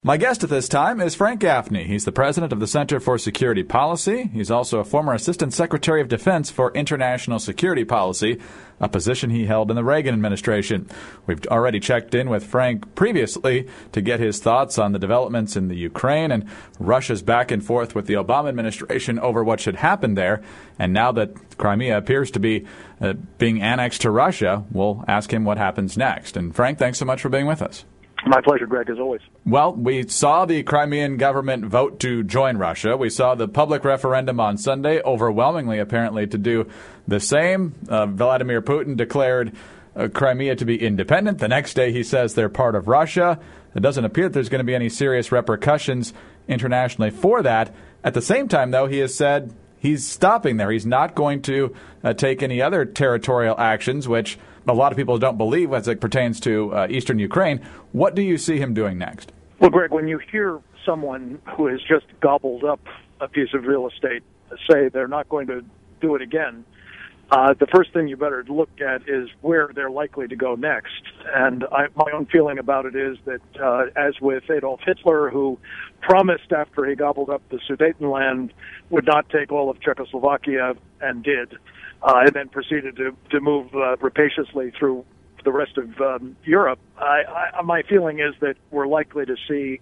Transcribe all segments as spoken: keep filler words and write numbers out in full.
My guest at this time is Frank Gaffney. He's the president of the Center for Security Policy. He's also a former Assistant Secretary of Defense for International Security Policy, a position he held in the Reagan administration. We've already checked in with Frank previously to get his thoughts on the developments in the Ukraine and Russia's back and forth with the Obama administration over what should happen there. And now that Crimea appears to be uh, being annexed to Russia, we'll ask him what happens next. And Frank, thanks so much for being with us. My pleasure, Greg, as always. Well, we saw the Crimean government vote to join Russia. We saw the public referendum on Sunday, overwhelmingly apparently to do the same. Uh, Vladimir Putin declared uh, Crimea to be independent. The next day he says they're part of Russia. It doesn't appear that there's going to be any serious repercussions internationally for that. At the same time, though, he has said he's stopping there. He's not going to uh, take any other territorial actions, which a lot of people don't believe as it pertains to uh, eastern Ukraine. What do you see him doing next? Well, Greg, when you hear someone who has just gobbled up a piece of real estate say they're not going to do it again, uh, the first thing you better look at is where they're likely to go next. And I, my own feeling about it is that, uh, as with Adolf Hitler, who promised after he gobbled up the Sudetenland would not take all of Czechoslovakia and did, Uh, and then proceeded to, to move uh, rapaciously through the rest of um, Europe. I, I, my feeling is that we're likely to see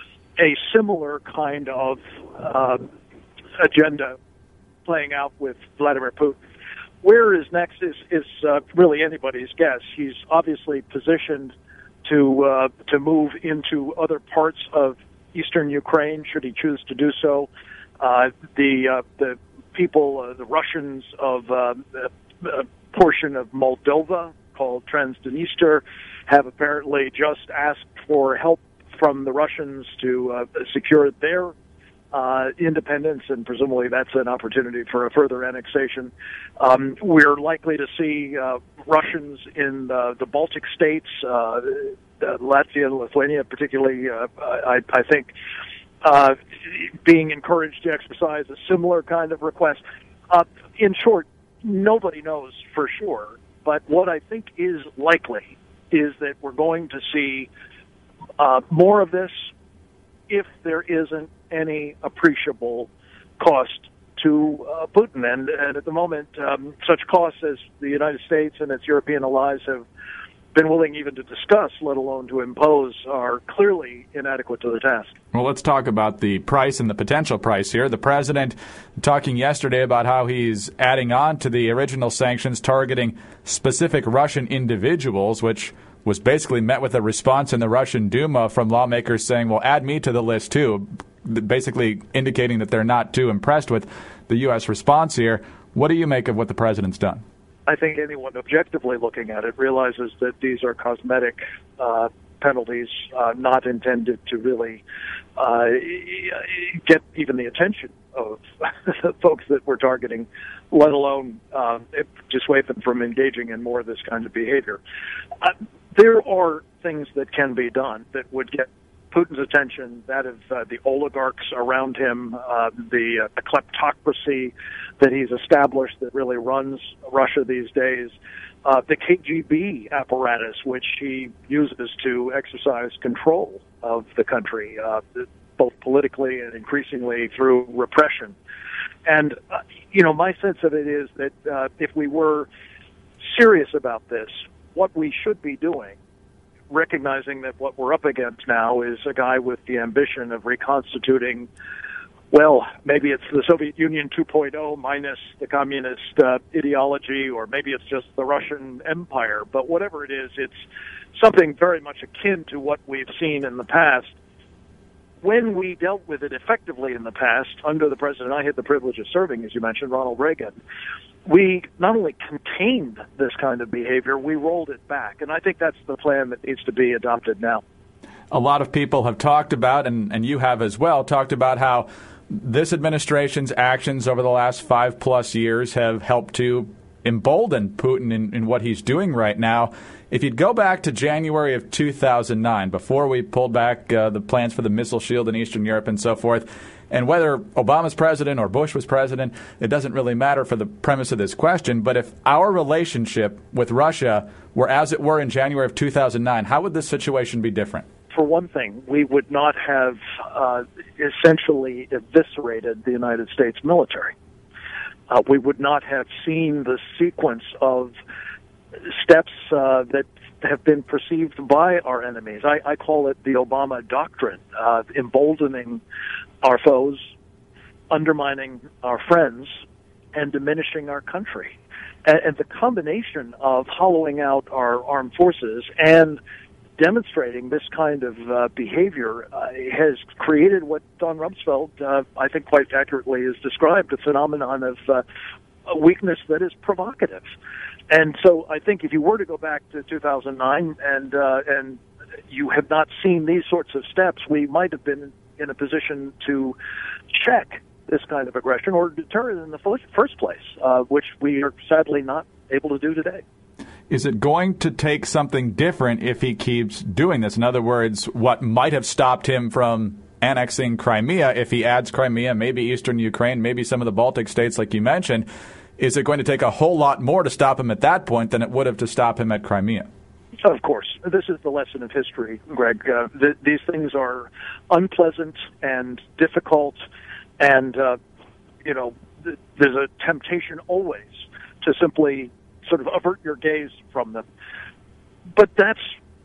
a similar kind of uh, agenda playing out with Vladimir Putin. Where is next is, is uh, really anybody's guess. He's obviously positioned to uh, to move into other parts of eastern Ukraine, should he choose to do so. Uh, the uh, the people, uh, the Russians of uh, a portion of Moldova called Transnistria, have apparently just asked for help from the Russians to uh, secure their uh, independence, and presumably that's an opportunity for a further annexation. Um, we're likely to see uh, Russians in uh, the Baltic states, uh, Latvia and Lithuania particularly, uh, I, I think, Uh, being encouraged to exercise a similar kind of request. Uh, in short, nobody knows for sure, but what I think is likely is that we're going to see uh, more of this if there isn't any appreciable cost to uh, Putin. And, and at the moment, um, such costs as the United States and its European allies have been willing even to discuss, let alone to impose, are clearly inadequate to the task. Well, let's talk about the price and the potential price here. The president talking yesterday about how he's adding on to the original sanctions targeting specific Russian individuals, which was basically met with a response in the Russian Duma from lawmakers saying, well, add me to the list too, basically indicating that they're not too impressed with the U S response here. What do you make of what the president's done? I think anyone objectively looking at it realizes that these are cosmetic uh, penalties, uh, not intended to really uh, get even the attention of the folks that we're targeting, let alone uh, dissuade them from engaging in more of this kind of behavior. Uh, there are things that can be done that would get Putin's attention, that of uh, the oligarchs around him, uh, the, uh, the kleptocracy that he's established that really runs Russia these days, uh, the K G B apparatus, which he uses to exercise control of the country, uh, both politically and increasingly through repression. And, uh, you know, my sense of it is that uh, if we were serious about this, what we should be doing, recognizing that what we're up against now is a guy with the ambition of reconstituting, well, maybe it's the Soviet Union two point oh minus the communist uh, ideology, or maybe it's just the Russian Empire. But whatever it is, it's something very much akin to what we've seen in the past. When we dealt with it effectively in the past, under the president I had the privilege of serving, as you mentioned, Ronald Reagan, we not only contained this kind of behavior, we rolled it back. And I think that's the plan that needs to be adopted now. A lot of people have talked about, and, and you have as well, talked about how this administration's actions over the last five plus years have helped to embolden Putin in, in what he's doing right now. If you'd go back to January of two thousand nine, before we pulled back uh, the plans for the missile shield in Eastern Europe and so forth, and whether Obama's president or Bush was president, it doesn't really matter for the premise of this question, but if our relationship with Russia were as it were in January of two thousand nine, how would this situation be different? for one thing, we would not have uh, essentially eviscerated the United States military. Uh, we would not have seen the sequence of steps uh, that have been perceived by our enemies. I, I call it the Obama doctrine, uh, emboldening our foes, undermining our friends, and diminishing our country. And, and the combination of hollowing out our armed forces and demonstrating this kind of uh, behavior uh, has created what Don Rumsfeld, uh, I think quite accurately, has described, a phenomenon of uh, a weakness that is provocative. And so I think if you were to go back to two thousand nine and uh, and you have not seen these sorts of steps, we might have been in a position to check this kind of aggression or deter it in the first place, uh, which we are sadly not able to do today. Is it going to take something different if he keeps doing this? In other words, what might have stopped him from annexing Crimea, if he adds Crimea, maybe eastern Ukraine, maybe some of the Baltic states like you mentioned, is it going to take a whole lot more to stop him at that point than it would have to stop him at Crimea? Of course. This is the lesson of history, Greg. Uh, th- these things are unpleasant and difficult, and, uh, you know, th- there's a temptation always to simply sort of avert your gaze from them. But that's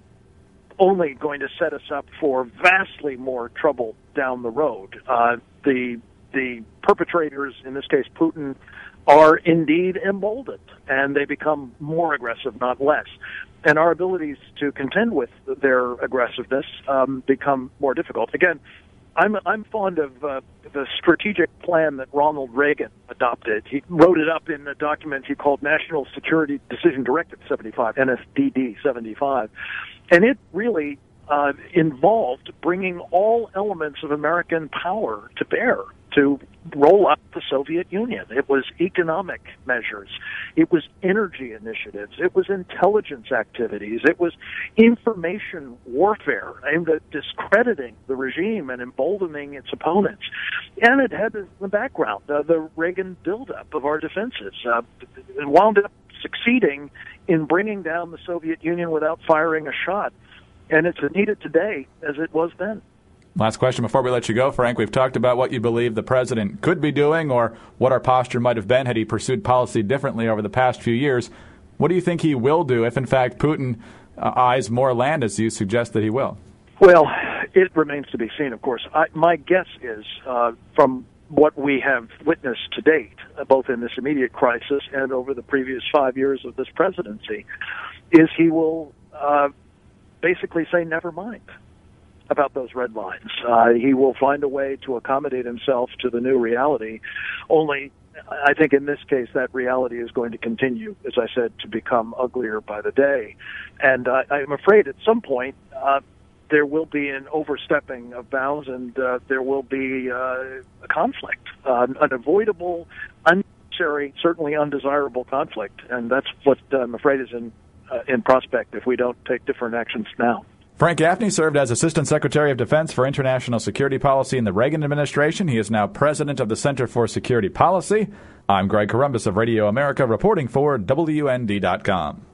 only going to set us up for vastly more trouble down the road. Uh, the the perpetrators, in this case Putin, are indeed emboldened, and they become more aggressive, not less. And our abilities to contend with their aggressiveness um, become more difficult. Again, I'm I'm fond of uh, the strategic plan that Ronald Reagan adopted. He wrote it up in a document he called National Security Decision Directive seventy-five, N S D D seventy-five. And it really uh, involved bringing all elements of American power to bear to roll up the Soviet Union. It was economic measures. It was energy initiatives. It was intelligence activities. It was information warfare aimed at discrediting the regime and emboldening its opponents. And it had in the background uh, the Reagan buildup of our defenses. Uh, it wound up succeeding in bringing down the Soviet Union without firing a shot. And it's as needed today as it was then. Last question before we let you go, Frank. We've talked about what you believe the president could be doing or what our posture might have been had he pursued policy differently over the past few years. What do you think he will do if, in fact, Putin uh, eyes more land, as you suggest that he will? Well, it remains to be seen, of course. I, my guess is, uh, from what we have witnessed to date, uh, both in this immediate crisis and over the previous five years of this presidency, is he will uh, basically say, never mind about those red lines. Uh, he will find a way to accommodate himself to the new reality. Only, I think in this case, that reality is going to continue, as I said, to become uglier by the day. And uh, I'm afraid at some point uh, there will be an overstepping of bounds, and uh, there will be uh, a conflict, uh, an avoidable, unnecessary, certainly undesirable conflict. And that's what uh, I'm afraid is in, uh, in prospect if we don't take different actions now. Frank Gaffney served as Assistant Secretary of Defense for International Security Policy in the Reagan administration. He is now President of the Center for Security Policy. I'm Greg Corombos of Radio America, reporting for W N D dot com.